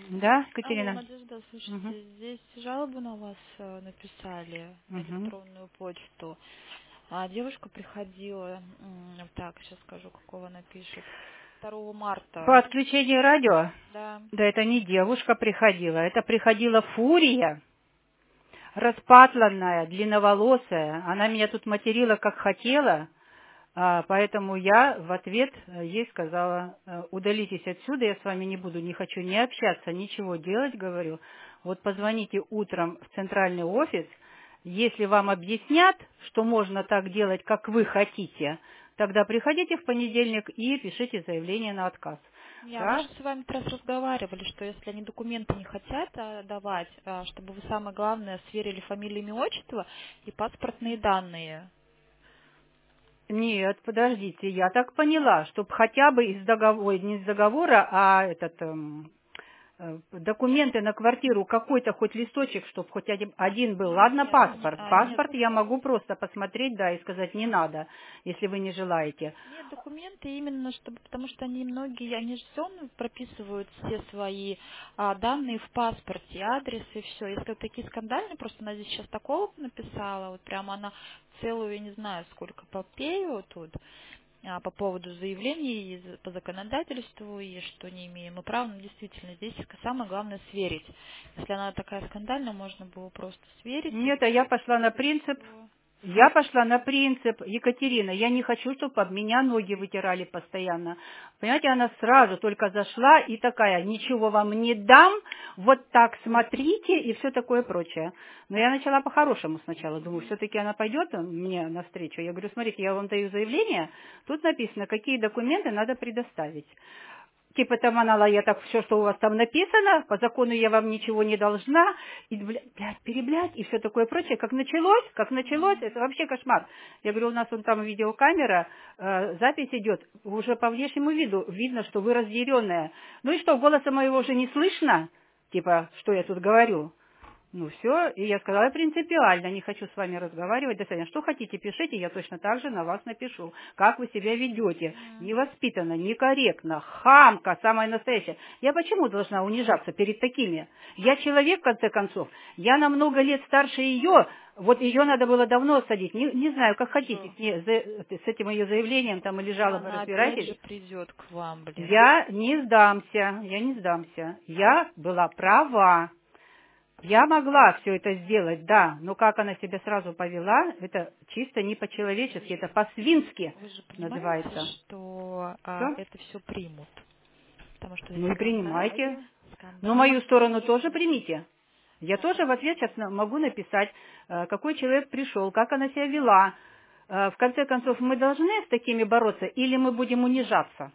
Да, Алло, Екатерина? Надежда, Угу. слушайте, здесь жалобу на вас написали на Угу. электронную почту. А девушка приходила, так, сейчас скажу, какого она пишет, 2 По марта. отключению радио? Да. Да это не девушка приходила, это приходила фурия, распатланная, длинноволосая. Она меня тут материла, как хотела, поэтому я в ответ ей сказала: удалитесь отсюда, я с вами не буду, не хочу ни общаться, ничего делать, говорю. Вот позвоните утром в центральный офис, если вам объяснят, что можно так делать, как вы хотите, тогда приходите в понедельник и пишите заявление на отказ. Мы Да? же с вами как раз разговаривали, что если они документы не хотят давать, чтобы вы самое главное сверили фамилию, имя, отчество и паспортные данные. Нет, подождите, я так поняла, чтобы хотя бы из договора, не из договора, а документы на квартиру, какой-то хоть листочек, чтобы хоть один был. Ладно, Нет, паспорт. нет. Паспорт я могу просто посмотреть, да, и сказать не надо, если вы не желаете. Нет, документы именно, чтобы, потому что они многие, они же все прописывают все свои данные в паспорте, адрес и все. Если вот такие скандальные, просто она здесь сейчас такого написала, вот прямо она целую, я не знаю, сколько попею тут по поводу заявлений по законодательству, и что не имеем мы права, но действительно здесь самое главное сверить. Если она такая скандальная, можно было просто сверить Нет, а я пошла на и принцип. все. Я пошла на принцип, Екатерина, я не хочу, чтобы об меня ноги вытирали постоянно. Понимаете, она сразу только зашла и такая: ничего вам не дам, вот так смотрите и все такое прочее. Но я начала по-хорошему сначала, думаю, все-таки она пойдет мне навстречу. Я говорю: смотрите, я вам даю заявление, тут написано, какие документы надо предоставить. Типа там она, я так, все, что у вас там написано, по закону я вам ничего не должна, и, блядь, переблядь, и все такое прочее. Как началось, это вообще кошмар. Я говорю: у нас вон там видеокамера, запись идет, уже по внешнему виду видно, что вы разъяренная. Ну и что, голоса моего уже не слышно? Типа, что я тут говорю? Ну все, и я сказала принципиально: не хочу с вами разговаривать, до свидания. Что хотите, пишите, я точно так же на вас напишу. Как вы себя ведете? Невоспитанно, некорректно, хамка, самая настоящая. Я почему должна унижаться перед такими? Я человек, в конце концов. Я на много лет старше ее. Вот ее надо было давно садить. Не знаю, как хотите, с этим ее заявлением там или жалобой Она опять же разбирайтесь. придет к вам, блин. Я не сдамся, я не сдамся. Я была права. Я могла все это сделать, да, но как она себя сразу повела, это чисто не по-человечески, это по-свински Вы же понимаете, называется. что Всё? это все примут. Потому что Ну и здесь принимайте. Но скандалы мою сторону такие. тоже примите. Я тоже в ответ сейчас могу написать, какой человек пришел, как она себя вела. В конце концов, мы должны с такими бороться или мы будем унижаться?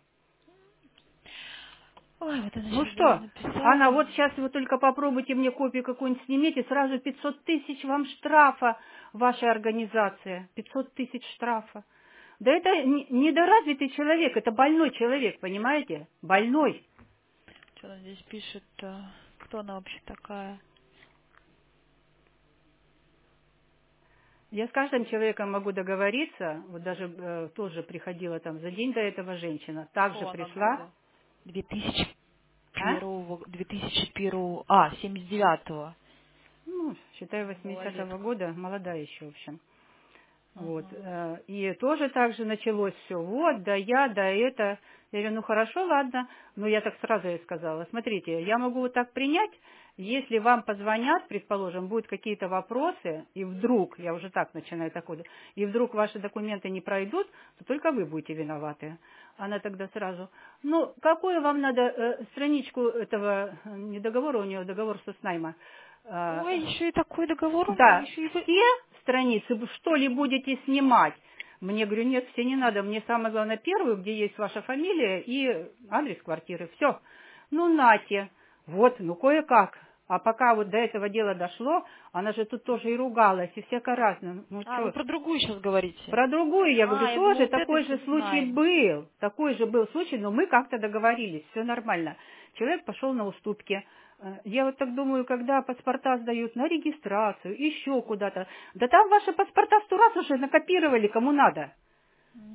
Ой, вот она Ну сейчас даже что, Анна, написала. вот сейчас вы только попробуйте мне копию какую-нибудь снимите, сразу 500 тысяч вам штрафа, ваша организация. 500 тысяч штрафа. Да это недоразвитый человек, это больной человек, понимаете? Больной. Что она здесь пишет? Кто она вообще такая? Я с каждым человеком могу договориться, вот даже тоже приходила там за день до этого женщина, также Какого она пришла, года? 2001, а? 2001, 79-го. Ну, считаю, Малолетка. 80-го года, молодая еще, в общем. Вот. Ага. И тоже так же началось все. Вот, да я, да это. Я говорю: ну хорошо, ладно. Но я так сразу ей сказала: смотрите, я могу вот так принять, если вам позвонят, предположим, будут какие-то вопросы, и вдруг, я уже так начинаю такое, и вдруг ваши документы не пройдут, то только вы будете виноваты. Она тогда сразу: ну, какую вам надо страничку этого, не договора, у нее договор соцнайма, Ой, еще и такой договор у нее, да, еще и вы. все страницы вы что ли будете снимать? Мне, говорю: нет, все не надо. Мне самое главное первую, где есть ваша фамилия и адрес квартиры. Все. Ну, нате. Вот, ну, кое-как. А пока вот до этого дела дошло, она же тут тоже и ругалась, и всяко разно. Ну, Вы что, про другую сейчас говорите. про другую, я говорю, Я думала, тоже вот это такой же все случай знаем. был. Такой же был случай, но мы как-то договорились, все нормально. Человек пошел на уступки. Я вот так думаю, когда паспорта сдают на регистрацию, еще куда-то. Да там ваши паспорта 100 раз уже накопировали, кому надо.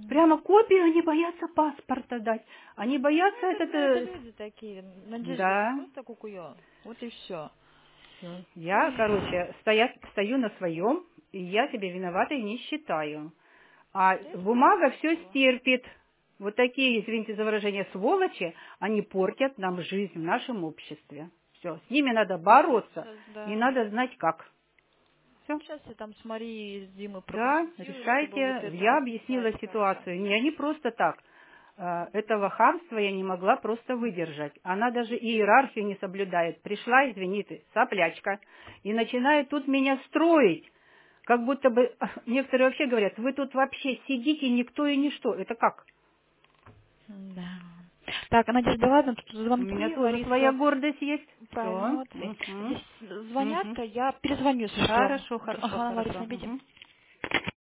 Прямо копию, они боятся паспорта дать. Они боятся Это люди такие, Надежда, да. просто кукуё. Вот и все. Я, короче, стою на своем, и я себя виноватой не считаю. А бумага все стерпит. Вот такие, извините за выражение, сволочи, они портят нам жизнь в нашем обществе. Все, с ними надо бороться, и надо знать как. Все. Сейчас я там с Марией, с Димой Да, проконсультирую, решайте. чтобы вот это Я вот объяснила написать ситуацию. Не они просто так. Этого хамства я не могла просто выдержать. Она даже иерархию не соблюдает. Пришла, извините, соплячка, и начинает тут меня строить. Как будто бы, некоторые вообще говорят, вы тут вообще сидите, никто и ничто. Это как? Да. Так, Надежда, ладно, тут У звонки, меня тоже своя Лариса, гордость есть. правильно, Все. молодцы. Здесь звонят, я перезвоню, если что. Хорошо, хорошо, Ага, Лариса, хорошо. набейте.